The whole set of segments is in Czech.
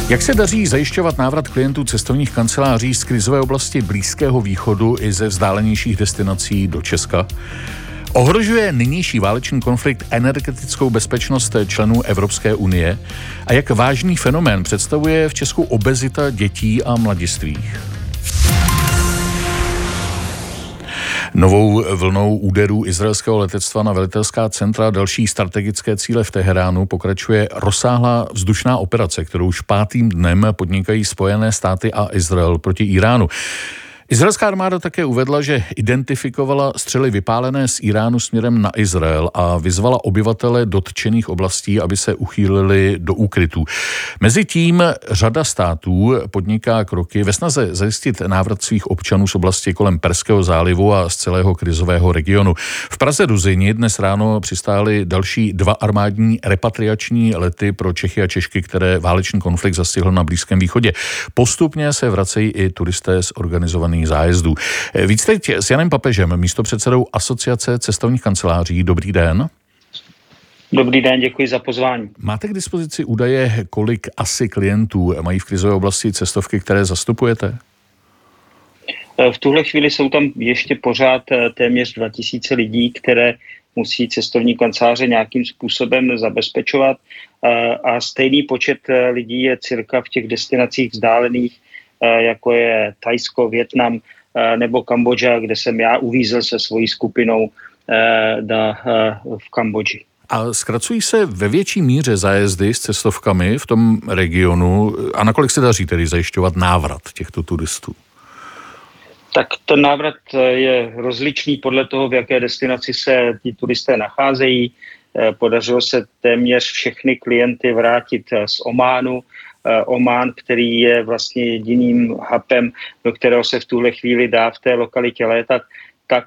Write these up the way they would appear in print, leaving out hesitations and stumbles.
Jak se daří zajišťovat návrat klientů cestovních kanceláří z krizové oblasti Blízkého východu i ze vzdálenějších destinací do Česka? Ohrožuje nynější válečný konflikt energetickou bezpečnost členů Evropské unie? A jak vážný fenomén představuje v Česku obezita dětí a mladistvých? Novou vlnou úderů izraelského letectva na velitelská centra a další strategické cíle v Teheránu pokračuje rozsáhlá vzdušná operace, kterou už 5. dnem podnikají Spojené státy a Izrael proti Iránu. Izraelská armáda také uvedla, že identifikovala střely vypálené z Iránu směrem na Izrael a vyzvala obyvatele dotčených oblastí, aby se uchýlili do úkrytů. Mezitím řada států podniká kroky ve snaze zajistit návrat svých občanů z oblasti kolem Perského zálivu a z celého krizového regionu. V Praze Ruzyni dnes ráno přistály další 2 armádní repatriační lety pro Čechy a Češky, které válečný konflikt zastihl na Blízkém východě. Postupně se vracejí i turisté z organizovaných zájezdů. Víc teď s Janem Papežem, místopředsedou Asociace cestovních kanceláří. Dobrý den. Dobrý den, děkuji za pozvání. Máte k dispozici údaje, kolik asi klientů mají v krizové oblasti cestovky, které zastupujete? V tuhle chvíli jsou tam ještě pořád téměř 2000 lidí, které musí cestovní kanceláře nějakým způsobem zabezpečovat a stejný počet lidí je cirka v těch destinacích vzdálených, jako je Thajsko, Vietnam nebo Kambodža, kde jsem já uvízl se svojí skupinou v Kambodži. A zkracují se ve větší míře zájezdy s cestovkami v tom regionu a nakolik se daří tedy zajišťovat návrat těchto turistů? Tak ten návrat je rozličný podle toho, v jaké destinaci se ti turisté nacházejí. Podařilo se téměř všechny klienty vrátit z Ománu. Omán, který je vlastně jediným hubem, do kterého se v tuhle chvíli dá v té lokalitě létat, tak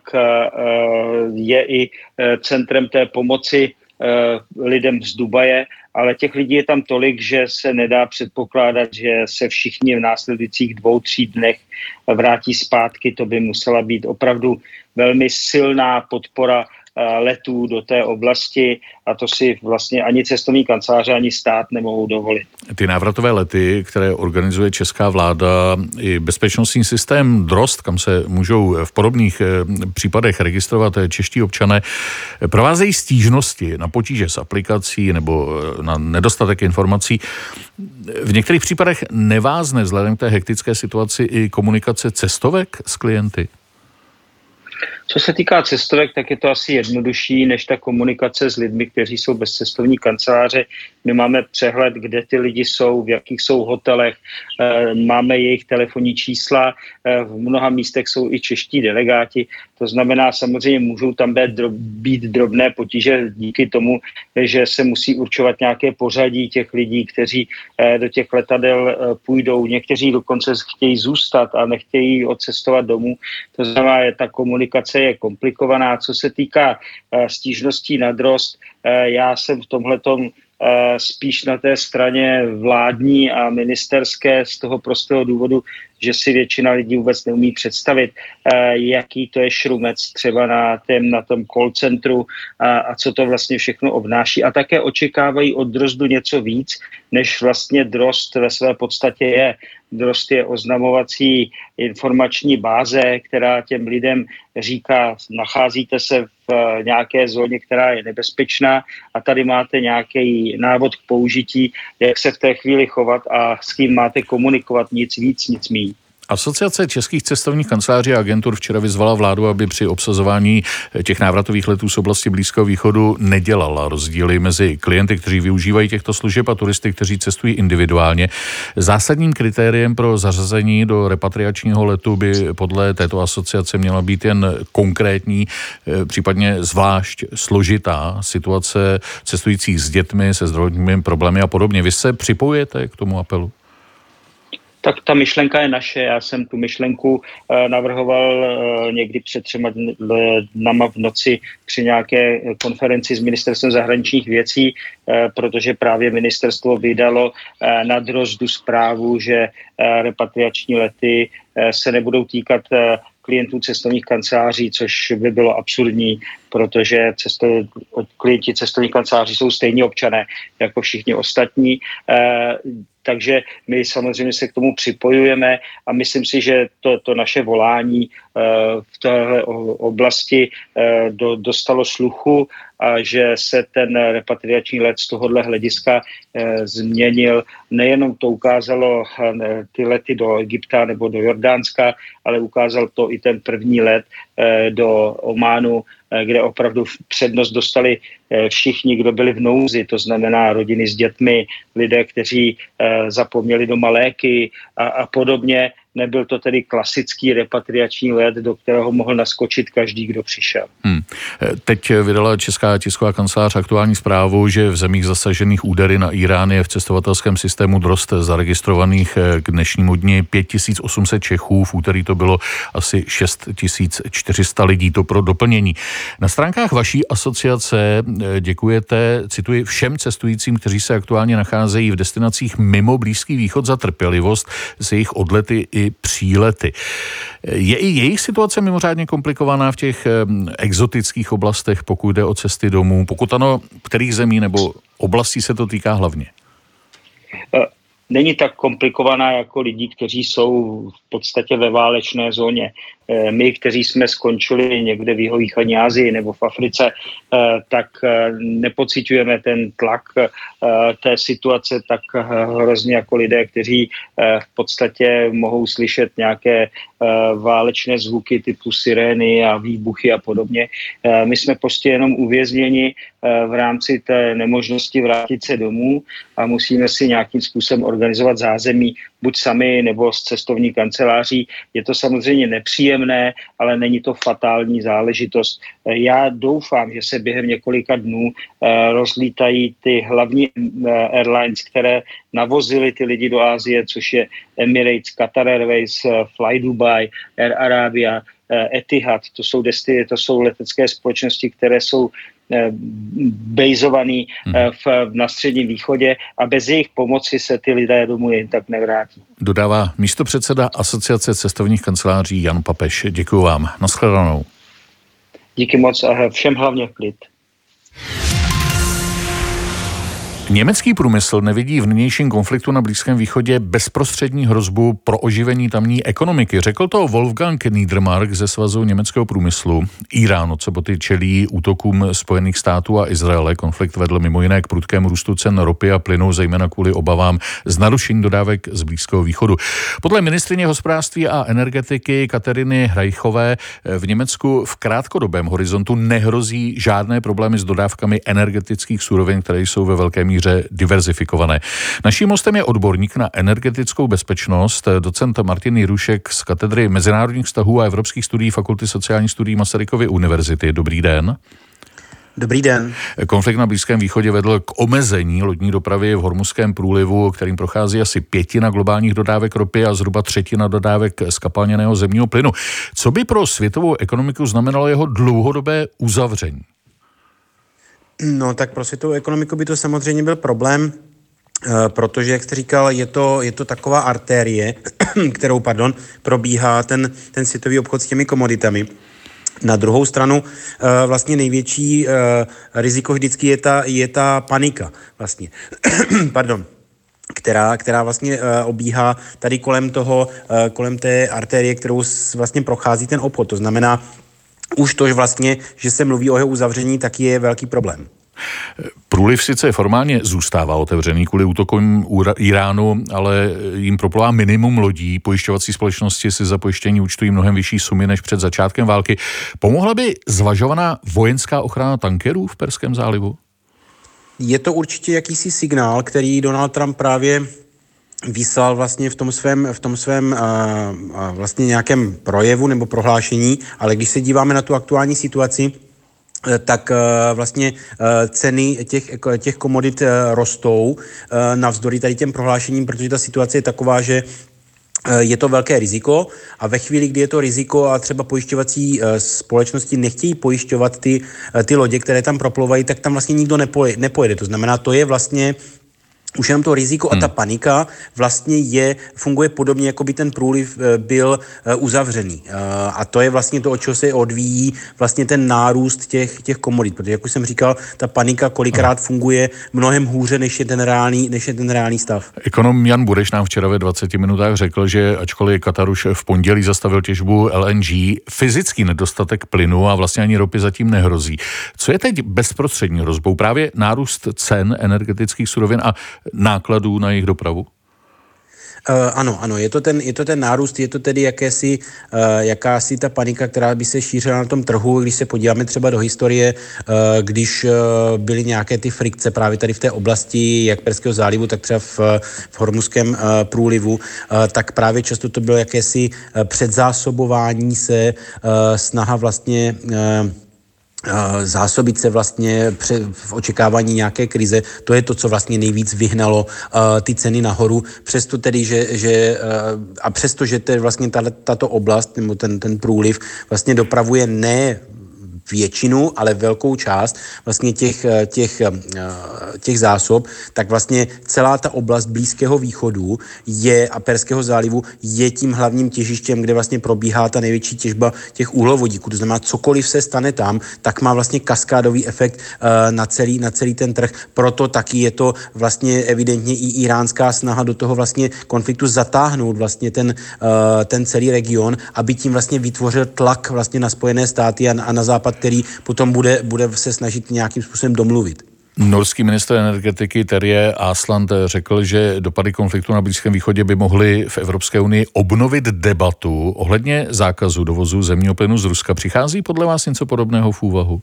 je i centrem té pomoci lidem z Dubaje, ale těch lidí je tam tolik, že se nedá předpokládat, že se všichni v následujících 2-3 dnech vrátí zpátky. To by musela být opravdu velmi silná podpora letů do té oblasti a to si vlastně ani cestovní kanceláře, ani stát nemohou dovolit. Ty návratové lety, které organizuje česká vláda, i bezpečnostní systém DROST, kam se můžou v podobných případech registrovat čeští občané, provázejí stížnosti na potíže s aplikací nebo na nedostatek informací. V některých případech nevázne vzhledem k té hektické situaci i komunikace cestovek s klienty? Co se týká cestovek, tak je to asi jednodušší než ta komunikace s lidmi, kteří jsou bez cestovní kanceláře. My máme přehled, kde ty lidi jsou, v jakých jsou hotelech, máme jejich telefonní čísla, v mnoha místech jsou i čeští delegáti. To znamená, samozřejmě můžou tam být drobné potíže díky tomu, že se musí určovat nějaké pořadí těch lidí, kteří do těch letadel půjdou. Někteří dokonce chtějí zůstat a nechtějí odcestovat domů. To znamená, že ta komunikace je komplikovaná. Co se týká stížností na DROST, já jsem v tomhletom spíš na té straně vládní a ministerské z toho prostého důvodu, že si většina lidí vůbec neumí představit, jaký to je šrumec třeba na tom call centru a co to vlastně všechno obnáší. A také očekávají od DROSTu něco víc, než vlastně DROST ve své podstatě je. DROST je oznamovací informační báze, která těm lidem říká, nacházíte se v nějaké zóně, která je nebezpečná a tady máte nějaký návod k použití, jak se v té chvíli chovat a s kým máte komunikovat, nic víc, nic míň. Asociace českých cestovních kanceláří a agentur včera vyzvala vládu, aby při obsazování těch návratových letů z oblasti Blízkého východu nedělala rozdíly mezi klienty, kteří využívají těchto služeb a turisty, kteří cestují individuálně. Zásadním kritériem pro zařazení do repatriačního letu by podle této asociace měla být jen konkrétní, případně zvlášť složitá situace cestujících s dětmi, se zdravotními problémy a podobně. Vy se připojujete k tomu apelu? Tak ta myšlenka je naše. Já jsem tu myšlenku navrhoval někdy před 3 dnama v noci při nějaké konferenci s ministerstvem zahraničních věcí, protože právě ministerstvo vydalo na DROSTu zprávu, že repatriační lety se nebudou týkat klientů cestovních kanceláří, což by bylo absurdní. protože klienti cestovních kanceláří jsou stejní občané jako všichni ostatní. Takže my samozřejmě se k tomu připojujeme a myslím si, že to naše volání v téhle oblasti dostalo sluchu a že se ten repatriační let z tohohle hlediska změnil. Nejenom to ukázalo ty lety do Egypta nebo do Jordánska, ale ukázal to i ten první let do Ománu, kde opravdu přednost dostali všichni, kdo byli v nouzi, to znamená rodiny s dětmi, lidé, kteří zapomněli doma léky a podobně. Nebyl to tedy klasický repatriační let, do kterého mohl naskočit každý, kdo přišel. Teď vydala Česká tisková kancelář aktuální zprávu, že v zemích zasažených údery na Irán je v cestovatelském systému DROST zaregistrovaných k dnešnímu dni 5800 Čechů. V úterý to bylo asi 6400 lidí, to pro doplnění. Na stránkách vaší asociace děkujete, cituji, všem cestujícím, kteří se aktuálně nacházejí v destinacích mimo Blízký východ za trpělivost s jejich odlety i přílety. Je i jejich situace mimořádně komplikovaná v těch exotických oblastech, pokud jde o cesty domů? Pokud ano, kterých zemí nebo oblastí se to týká hlavně? Není tak komplikovaná jako lidí, kteří jsou v podstatě ve válečné zóně. My, kteří jsme skončili někde v jihovýchodní Asii nebo v Africe, tak nepociťujeme ten tlak té situace tak hrozně jako lidé, kteří v podstatě mohou slyšet nějaké válečné zvuky typu sirény a výbuchy a podobně. My jsme prostě jenom uvězněni v rámci té nemožnosti vrátit se domů a musíme si nějakým způsobem organizovat zázemí, buď sami nebo s cestovní kanceláří. Je to samozřejmě nepříjemné, ale není to fatální záležitost. Já doufám, že se během několika dnů rozlítají ty hlavní airlines, které navozily ty lidi do Asie, což je Emirates, Qatar Airways, Fly Dubai, Air Arabia, Etihad. To jsou letecké společnosti, které jsou bejzovaný na Středním východě a bez jejich pomoci se ty lidé domů jen tak nevrátí. Dodává místopředseda Asociace cestovních kanceláří Jan Papeš. Děkuji vám. Naschledanou. Díky moc a všem hlavně klid. Německý průmysl nevidí v nynějším konfliktu na Blízkém východě bezprostřední hrozbu pro oživení tamní ekonomiky. Řekl to Wolfgang Niedermark ze Svazu německého průmyslu. Irán od soboty čelí útokům Spojených států a Izraele. Konflikt vedl mimo jiné k prudkému růstu cen ropy a plynu, zejména kvůli obavám z narušení dodávek z Blízkého východu. Podle ministryně hospodářství a energetiky Kateřiny Hreichové v Německu v krátkodobém horizontu nehrozí žádné problémy s dodávkami energetických surovin, které jsou ve velké míře diverzifikované. Naším hostem je odborník na energetickou bezpečnost, docent Martin Jirušek z katedry mezinárodních vztahů a evropských studií Fakulty sociálních studií Masarykovy univerzity. Dobrý den. Dobrý den. Konflikt na Blízkém východě vedl k omezení lodní dopravy v Hormuzském průlivu, kterým prochází asi 1/5 globálních dodávek ropy a zhruba 1/3 dodávek zkapalněného zemního plynu. Co by pro světovou ekonomiku znamenalo jeho dlouhodobé uzavření? No tak pro světovou ekonomiku by to samozřejmě byl problém, protože, jak jste říkal, je to taková artérie, kterou, probíhá ten světový obchod s těmi komoditami. Na druhou stranu vlastně největší riziko vždycky je ta panika vlastně. která vlastně obíhá tady kolem té artérie, kterou vlastně prochází ten obchod. To znamená, už to vlastně, že se mluví o jeho uzavření, tak je velký problém. Průliv sice formálně zůstává otevřený kvůli útokům Iránu, ale jim proplouvá minimum lodí. Pojišťovací společnosti si za pojištění účtují mnohem vyšší sumy než před začátkem války. Pomohla by zvažovaná vojenská ochrana tankerů v Perském zálivu? Je to určitě jakýsi signál, který Donald Trump právě vyslal vlastně v tom svém vlastně nějakém projevu nebo prohlášení, ale když se díváme na tu aktuální situaci, tak vlastně ceny těch komodit rostou navzdory tady těm prohlášením, protože ta situace je taková, že je to velké riziko a ve chvíli, kdy je to riziko a třeba pojišťovací společnosti nechtějí pojišťovat ty lodě, které tam proplouvají, tak tam vlastně nikdo nepojede. To znamená, to je vlastně už jenom to riziko a ta panika vlastně funguje podobně, jako by ten průliv byl uzavřený. A to je vlastně to, od čeho se odvíjí vlastně ten nárůst těch komodit. Protože, jak už jsem říkal, ta panika kolikrát funguje mnohem hůře, než je ten reálný stav. Ekonom Jan Bureš nám včera ve 20 minutách řekl, že ačkoliv Katar už v pondělí zastavil těžbu LNG, fyzický nedostatek plynu a vlastně ani ropy zatím nehrozí. Co je teď bezprostřední hrozbou? Právě nárůst cen energetických surovin a nákladů na jejich dopravu? Ano, je to ten nárůst, je to tedy jakási ta panika, která by se šířila na tom trhu, když se podíváme třeba do historie, když byly nějaké ty frikce právě tady v té oblasti jak Perského zálivu, tak třeba v Hormuzském průlivu, tak právě často to bylo jakési předzásobování se, snaha vlastně zásobit se vlastně v očekávání nějaké krize. To je to, co vlastně nejvíc vyhnalo ty ceny nahoru. Přesto tedy, že vlastně tato oblast nebo ten průliv vlastně dopravuje ne většinu, ale velkou část vlastně těch zásob, tak vlastně celá ta oblast Blízkého východu a Perského zálivu je tím hlavním těžištěm, kde vlastně probíhá ta největší těžba těch uhlovodíků. To znamená, cokoliv se stane tam, tak má vlastně kaskádový efekt na celý ten trh. Proto taky je to vlastně evidentně i iránská snaha do toho vlastně konfliktu zatáhnout vlastně ten celý region, aby tím vlastně vytvořil tlak vlastně na Spojené státy a na západ, který potom bude se snažit nějakým způsobem domluvit. Norský ministr energetiky Terje Asland řekl, že dopady konfliktu na Blízkém východě by mohly v Evropské unii obnovit debatu ohledně zákazu dovozu zemního plynu z Ruska. Přichází podle vás něco podobného v úvahu?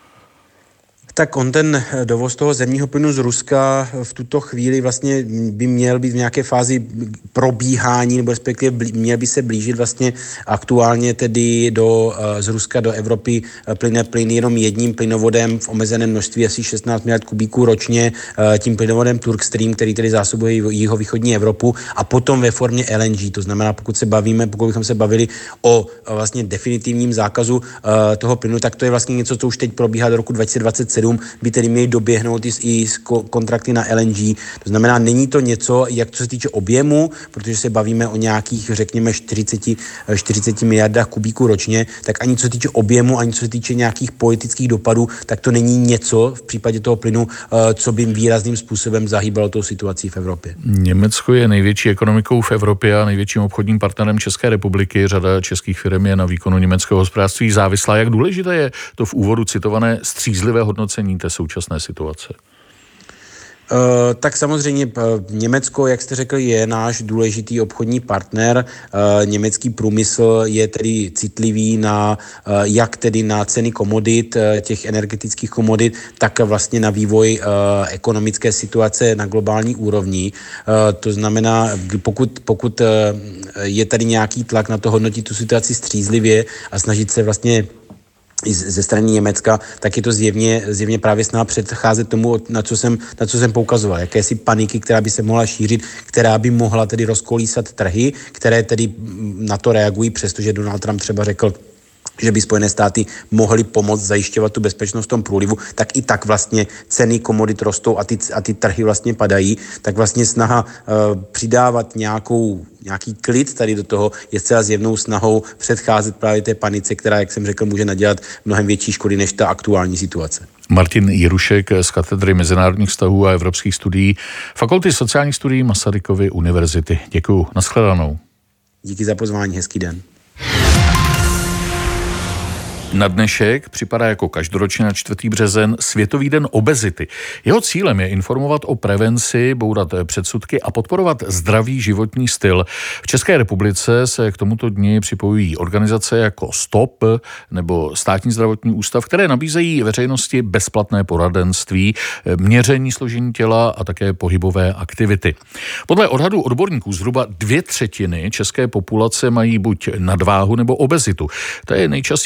Tak ten dovoz toho zemního plynu z Ruska v tuto chvíli vlastně by měl být v nějaké fázi probíhání, nebo respektive měl by se blížit vlastně aktuálně tedy z Ruska do Evropy plyne plyn jenom jedním plynovodem v omezeném množství asi 16 miliard kubíků ročně, tím plynovodem Turkstream, který tedy zásobuje jihovýchodní Evropu, a potom ve formě LNG. To znamená, pokud bychom se bavili o vlastně definitivním zákazu toho plynu, tak to je vlastně něco, co už teď probíhá do roku 2027, by tedy měly doběhnout i kontrakty na LNG. To znamená, není to něco, jak co se týče objemu, protože se bavíme o nějakých, řekněme, 40 miliardách kubíků ročně, tak ani co se týče objemu, ani co se týče nějakých politických dopadů, tak to není něco v případě toho plynu, co by výrazným způsobem zahýbalo tou situací v Evropě. Německo je největší ekonomikou v Evropě a největším obchodním partnerem České republiky. Řada českých firm je na výkonu německého hospodářství závislá. Jak důležité je to v úvodu citované střízlivé hodnocení té současné situace? Tak samozřejmě Německo, jak jste řekl, je náš důležitý obchodní partner. Německý průmysl je tedy citlivý jak tedy na ceny komodit, těch energetických komodit, tak vlastně na vývoj ekonomické situace na globální úrovni. To znamená, pokud je tady nějaký tlak na to hodnotit tu situaci střízlivě a snažit se vlastně ze strany Německa, tak je to zjevně právě snaha předcházet tomu, na co jsem poukazoval. Jakési paniky, která by se mohla šířit, která by mohla tedy rozkolísat trhy, které tedy na to reagují, přestože Donald Trump třeba řekl, že by Spojené státy mohly pomoct zajišťovat tu bezpečnost v tom průlivu, tak i tak vlastně ceny komodit rostou a ty trhy vlastně padají, tak vlastně snaha přidávat nějaký klid tady do toho je zcela zjevnou snahou předcházet právě té panice, která, jak jsem řekl, může nadělat mnohem větší škody než ta aktuální situace. Martin Jirušek z katedry mezinárodních vztahů a evropských studií Fakulty sociálních studií Masarykovy univerzity. Děkuju. Nashledanou. Díky za pozvání, hezký den. Na dnešek připadá jako každoročně na 4. březen Světový den obezity. Jeho cílem je informovat o prevenci, bourat předsudky a podporovat zdravý životní styl. V České republice se k tomuto dni připojují organizace jako STOP nebo Státní zdravotní ústav, které nabízejí veřejnosti bezplatné poradenství, měření složení těla a také pohybové aktivity. Podle odhadů odborníků zhruba 2/3 české populace mají buď nadváhu nebo obezitu. To je nejčastější příčina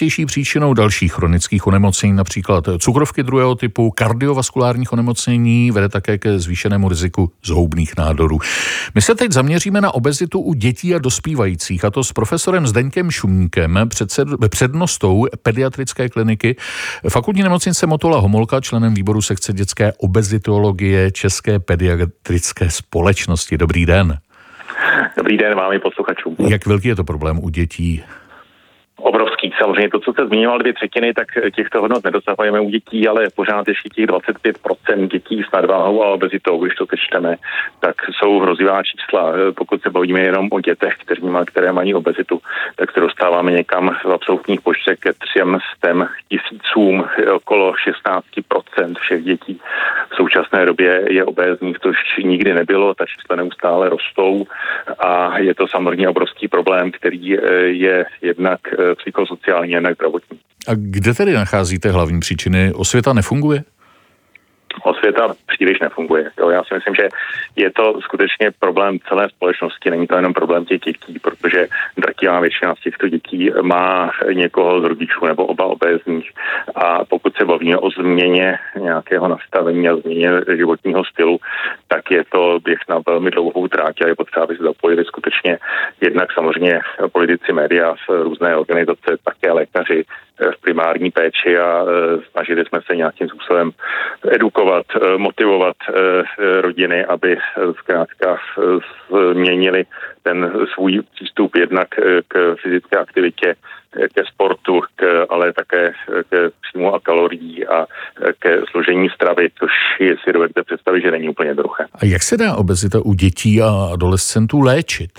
příčinou dalších chronických onemocnění, například cukrovky druhého typu, kardiovaskulárních onemocnění, vede také ke zvýšenému riziku zhoubných nádorů. My se teď zaměříme na obezitu u dětí a dospívajících, a to s profesorem Zdeňkem Šumníkem, přednostou pediatrické kliniky Fakultní nemocnice Motola Homolka, členem výboru sekce dětské obezitologie České pediatrické společnosti. Dobrý den. Dobrý den vám i posluchačům. Jak velký je to problém u dětí? Obrovský. Samozřejmě to, co se zmiňoval 2/3, tak těchto hodnot nedosahujeme u dětí, ale pořád ještě těch 25% dětí s nadváhou a obezitou, když to sečteme, tak jsou hrozivá čísla. Pokud se bavíme jenom o dětech, které mají obezitu, tak se dostáváme někam v absolutních počtech ke 300 000, okolo 16% všech dětí. V současné době je obézních, což nikdy nebylo, ta čísla neustále rostou a je to samozřejmě obrovský problém, který je jednak psychosociální, jednak zdravotní. A kde tedy nacházíte hlavní příčiny? Osvěta nefunguje? Osvěta příliš nefunguje. Jo, já si myslím, že je to skutečně problém celé společnosti, není to jenom problém těch dětí, protože drtivá většina z těchto dětí má někoho z rodičů nebo oba obézních. A pokud se bavíme o změně nějakého nastavení a změně životního stylu, tak je to běh na velmi dlouhou tráť a je potřeba, aby se zapojili skutečně jednak samozřejmě politici, média, různé organizace, také lékaři v primární péči a snažili jsme se nějakým způsobem edukovat, motivovat rodiny, aby zkrátka změnili ten svůj přístup jednak k fyzické aktivitě, ke sportu, ale také ke příjmu a kalorií a ke složení stravy, což si dovedete představit, že není úplně jednoduché. A jak se dá obezita u dětí a adolescentů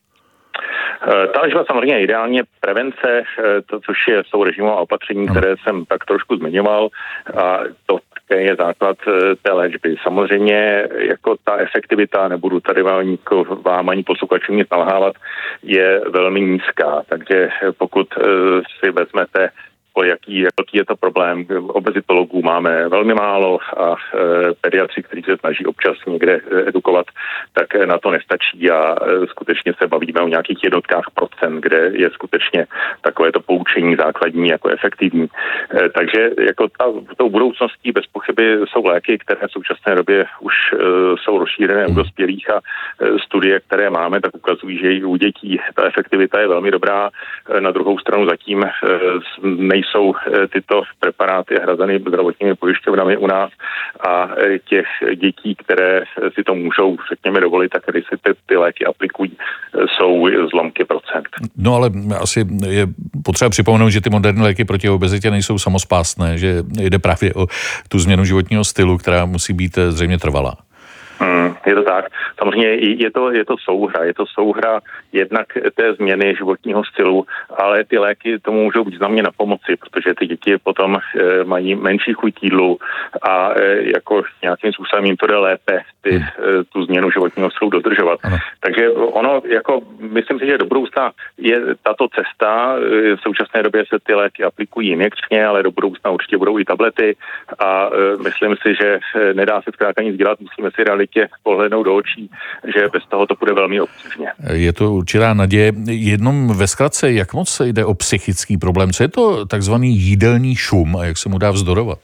léčit? Ta léčba samozřejmě ideálně prevence, což jsou režimová opatření, které jsem tak trošku zmiňoval, a to také je základ té léčby. Samozřejmě jako ta efektivita, nebudu tady vám ani posluchačům nic nalhávat, je velmi nízká, takže pokud si vezmete, jaký je to problém. Obezitologů máme velmi málo a pediatři, kteří se snaží občas někde edukovat, tak na to nestačí a skutečně se bavíme o nějakých jednotkách procent, kde je skutečně takovéto poučení základní jako efektivní. Takže jako tou budoucností bez pochyby jsou léky, které v současné době už jsou rozšířené u dospělých a studie, které máme, tak ukazují, že i u dětí ta efektivita je velmi dobrá. Na druhou stranu zatím nejsou tyto preparáty hrazeny zdravotními pojišťovnami u nás a těch dětí, které si to můžou, řekněme, dovolit, tak když si ty léky aplikují, jsou zlomky procent. No ale asi je potřeba připomenout, že ty moderní léky proti obezitě nejsou samospásné, že jde právě o tu změnu životního stylu, která musí být zřejmě trvalá. Je to tak. Samozřejmě je to souhra jednak té změny životního stylu, ale ty léky tomu můžou být znameně na pomoci, protože ty děti potom mají menší chuť k jídlu a jako nějakým způsobem jim to jde lépe tu změnu životního stylu dodržovat. Ano. Takže ono, jako myslím si, že do budoucna je tato cesta. V současné době se ty léky aplikují injekčně, ale do budoucna určitě budou i tablety a myslím si, že nedá se zkrátka nic dělat, musíme si realitě pohlednout do očí, že bez toho to bude velmi obtížně. Je to určitá naděje. Jenom ve zkratce, jak moc jde o psychický problém? Co je to takzvaný jídelní šum a jak se mu dá vzdorovat?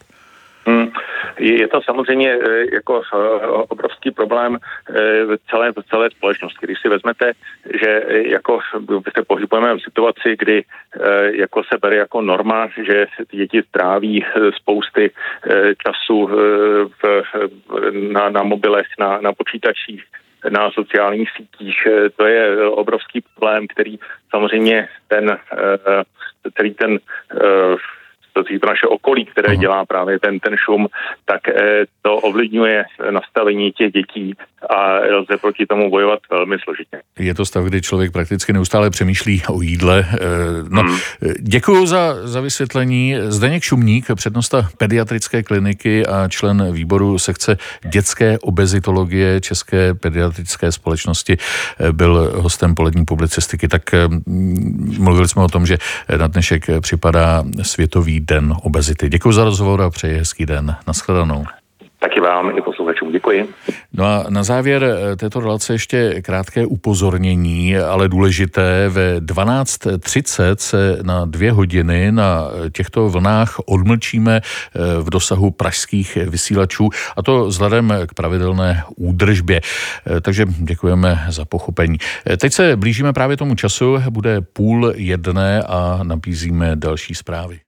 Je to samozřejmě jako obrovský problém v celé společnosti. Když si vezmete, že jako se pohybujeme v situaci, kdy jako se bere jako norma, že děti stráví spousty času na mobilech, na počítačích, na sociálních sítích. To je obrovský problém, který samozřejmě celý ten to naše okolí, které dělá právě ten šum, tak to ovlivňuje nastavení těch dětí a lze proti tomu bojovat velmi složitě. Je to stav, kdy člověk prakticky neustále přemýšlí o jídle. Děkuju za vysvětlení. Zdeněk Šumník, přednosta pediatrické kliniky a člen výboru sekce dětské obezitologie České pediatrické společnosti, byl hostem Polední publicistiky. Tak mluvili jsme o tom, že na dnešek připadá Světový den obezity. Děkuji za rozhovor a přeji hezký den. Nashledanou. Taky vám. vám i posluchačům. Děkuji. No a na závěr této relace ještě krátké upozornění, ale důležité. Ve 12:30 se na 2 hodiny na těchto vlnách odmlčíme v dosahu pražských vysílačů, a to vzhledem k pravidelné údržbě. Takže děkujeme za pochopení. Teď se blížíme právě tomu času, bude 12:30 a nabízíme další zprávy.